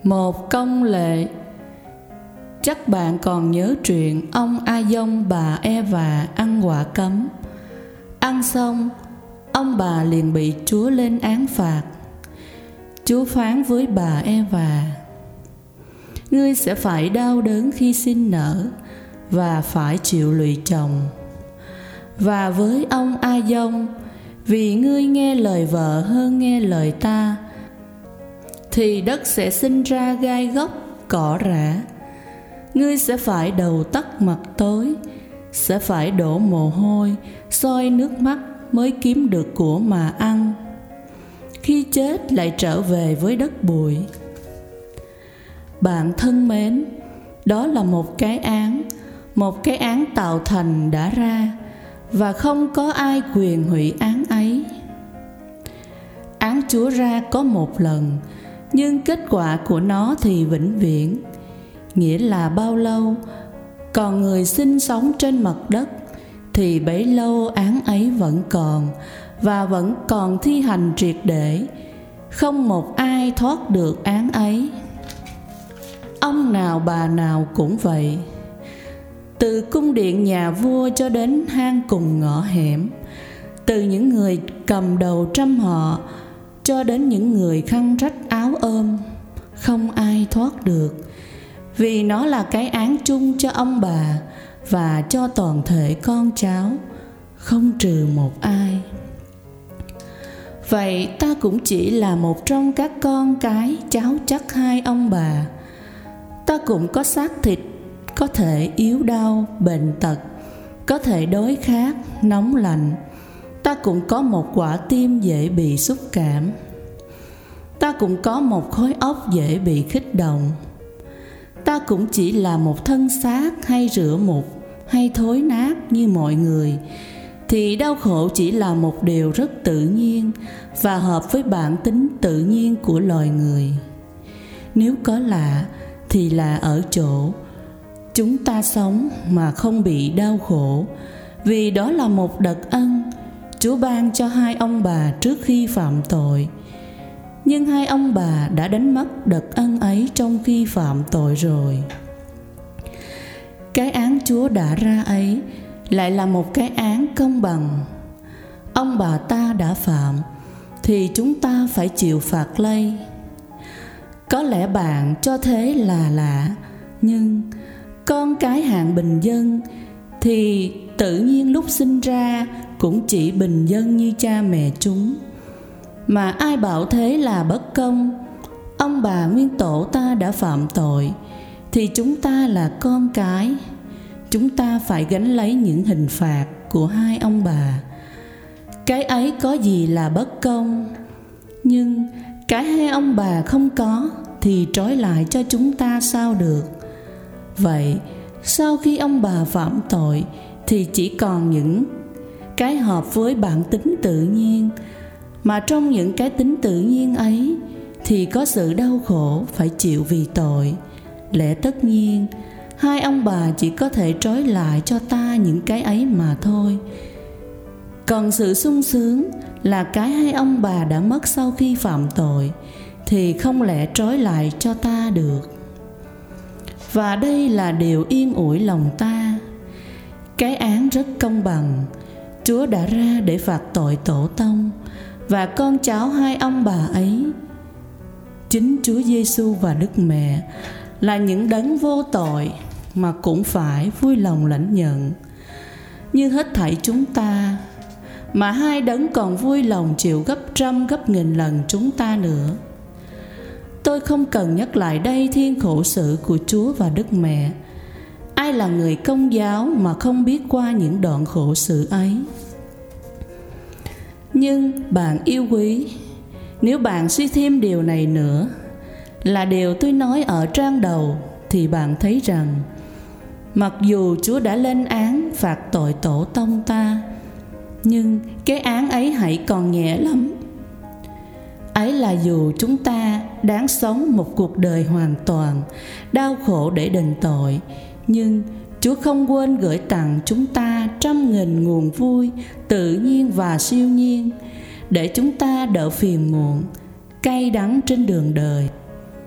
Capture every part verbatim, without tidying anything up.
Một công lệ. Chắc bạn còn nhớ chuyện ông A Dông bà Eva ăn quả cấm. Ăn xong, ông bà liền bị Chúa lên án phạt. Chúa phán với bà Eva: ngươi sẽ phải đau đớn khi sinh nở và phải chịu lụy chồng. Và với ông A Dông, vì ngươi nghe lời vợ hơn nghe lời ta, thì đất sẽ sinh ra gai góc, cỏ rã. Ngươi sẽ phải đầu tắt mặt tối, sẽ phải đổ mồ hôi, soi nước mắt mới kiếm được của mà ăn. Khi chết lại trở về với đất bụi. Bạn thân mến, đó là một cái án, một cái án tạo thành đã ra, và không có ai quyền hủy án ấy. Án Chúa ra có một lần, nhưng kết quả của nó thì vĩnh viễn, nghĩa là bao lâu còn người sinh sống trên mặt đất thì bấy lâu án ấy vẫn còn, và vẫn còn thi hành triệt để, không một ai thoát được án ấy. Ông nào bà nào cũng vậy, từ cung điện nhà vua cho đến hang cùng ngõ hẻm, từ những người cầm đầu trăm họ cho đến những người khăn rách áo ôm, không ai thoát được, vì nó là cái án chung cho ông bà và cho toàn thể con cháu, không trừ một ai. Vậy ta cũng chỉ là một trong các con cái cháu chắc hai ông bà. Ta cũng có xác thịt, có thể yếu đau, bệnh tật, có thể đói khát, nóng lạnh. Ta cũng có một quả tim dễ bị xúc cảm. Ta cũng có một khối óc dễ bị kích động. Ta cũng chỉ là một thân xác hay rửa mục hay thối nát như mọi người, thì đau khổ chỉ là một điều rất tự nhiên và hợp với bản tính tự nhiên của loài người. Nếu có lạ thì là ở chỗ chúng ta sống mà không bị đau khổ, vì đó là một đặc ân Chúa ban cho hai ông bà trước khi phạm tội. Nhưng hai ông bà đã đánh mất đặc ân ấy trong khi phạm tội rồi. Cái án Chúa đã ra ấy lại là một cái án công bằng. Ông bà ta đã phạm thì chúng ta phải chịu phạt lây. Có lẽ bạn cho thế là lạ, nhưng con cái hạng bình dân thì tự nhiên lúc sinh ra cũng chỉ bình dân như cha mẹ chúng. Mà ai bảo thế là bất công? Ông bà nguyên tổ ta đã phạm tội, thì chúng ta là con cái, chúng ta phải gánh lấy những hình phạt của hai ông bà. Cái ấy có gì là bất công? Nhưng cái hai ông bà không có thì trói lại cho chúng ta sao được? Vậy sau khi ông bà phạm tội thì chỉ còn những cái hợp với bản tính tự nhiên, mà trong những cái tính tự nhiên ấy thì có sự đau khổ phải chịu vì tội. Lẽ tất nhiên hai ông bà chỉ có thể trói lại cho ta những cái ấy mà thôi. Còn sự sung sướng là cái hai ông bà đã mất sau khi phạm tội thì không lẽ trói lại cho ta được. Và đây là điều yên ủi lòng ta. Cái án rất công bằng. Chúa đã ra để phạt tội tổ tông và con cháu hai ông bà ấy. Chính Chúa Giêsu và Đức Mẹ là những đấng vô tội mà cũng phải vui lòng lãnh nhận, như hết thảy chúng ta, mà hai đấng còn vui lòng chịu gấp trăm gấp nghìn lần chúng ta nữa. Tôi không cần nhắc lại đây thiên khổ sự của Chúa và Đức Mẹ. Ai là người Công giáo mà không biết qua những đoạn khổ sự ấy? Nhưng bạn yêu quý, nếu bạn suy thêm điều này nữa, là điều tôi nói ở trang đầu, thì bạn thấy rằng mặc dù Chúa đã lên án phạt tội tổ tông ta, nhưng cái án ấy hãy còn nhẹ lắm. Ấy là dù chúng ta đáng sống một cuộc đời hoàn toàn đau khổ để đền tội, nhưng Chúa không quên gửi tặng chúng ta trăm nghìn nguồn vui tự nhiên và siêu nhiên, để chúng ta đỡ phiền muộn, cay đắng trên đường đời.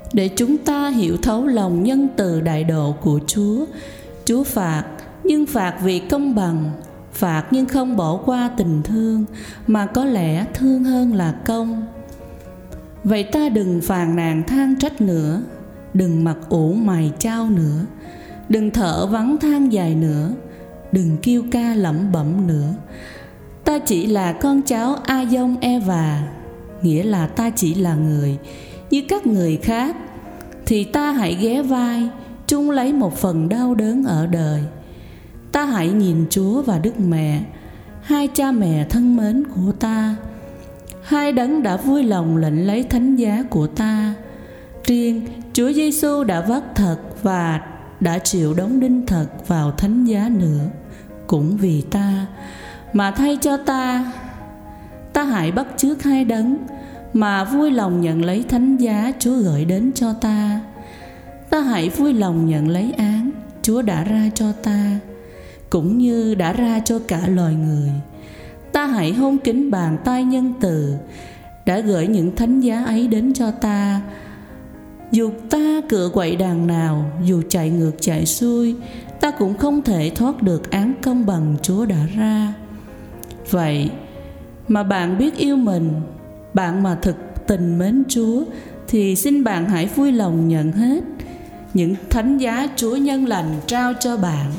để chúng ta hiểu thấu lòng nhân từ đại độ của Chúa. Chúa phạt nhưng phạt vì công bằng, phạt nhưng không bỏ qua tình thương, mà có lẽ thương hơn là công. Vậy ta đừng phàn nàn than trách nữa, đừng mặc ủ mày chao nữa, đừng thở vắng than dài nữa, đừng kêu ca lẩm bẩm nữa. Ta chỉ là con cháu A-dông E-và, nghĩa là ta chỉ là người như các người khác, thì ta hãy ghé vai chung lấy một phần đau đớn ở đời. Ta hãy nhìn Chúa và Đức Mẹ, hai cha mẹ thân mến của ta, hai đấng đã vui lòng lệnh lấy thánh giá của ta. Riêng Chúa Giêsu đã vác thật và đã chịu đóng đinh thật vào thánh giá nữa, cũng vì ta, mà thay cho ta. Ta hãy bắt chước hai đấng mà vui lòng nhận lấy thánh giá Chúa gửi đến cho ta. Ta hãy vui lòng nhận lấy án Chúa đã ra cho ta, cũng như đã ra cho cả loài người. Ta hãy hôn kính bàn tay nhân từ đã gửi những thánh giá ấy đến cho ta. Dù ta cựa quậy đàng nào, dù chạy ngược chạy xuôi, ta cũng không thể thoát được án công bằng Chúa đã ra. Vậy mà bạn biết yêu mình, bạn mà thực tình mến Chúa, thì xin bạn hãy vui lòng nhận hết những thánh giá Chúa nhân lành trao cho bạn.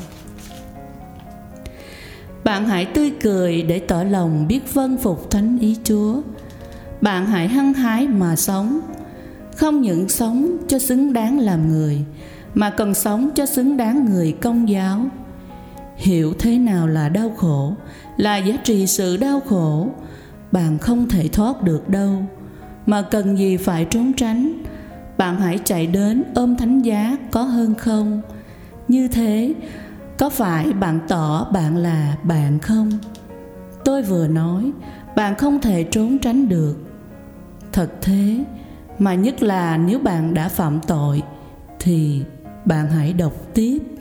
Bạn hãy tươi cười để tỏ lòng biết vâng phục thánh ý Chúa. Bạn hãy hăng hái mà sống, không những sống cho xứng đáng làm người, mà cần sống cho xứng đáng người Công giáo. Hiểu thế nào là đau khổ, là giá trị sự đau khổ, bạn không thể thoát được đâu, mà cần gì phải trốn tránh. Bạn hãy chạy đến ôm thánh giá có hơn không? Như thế, có phải bạn tỏ bạn là bạn không? Tôi vừa nói, bạn không thể trốn tránh được. Thật thế, mà nhất là nếu bạn đã phạm tội, thì bạn hãy đọc tiếp.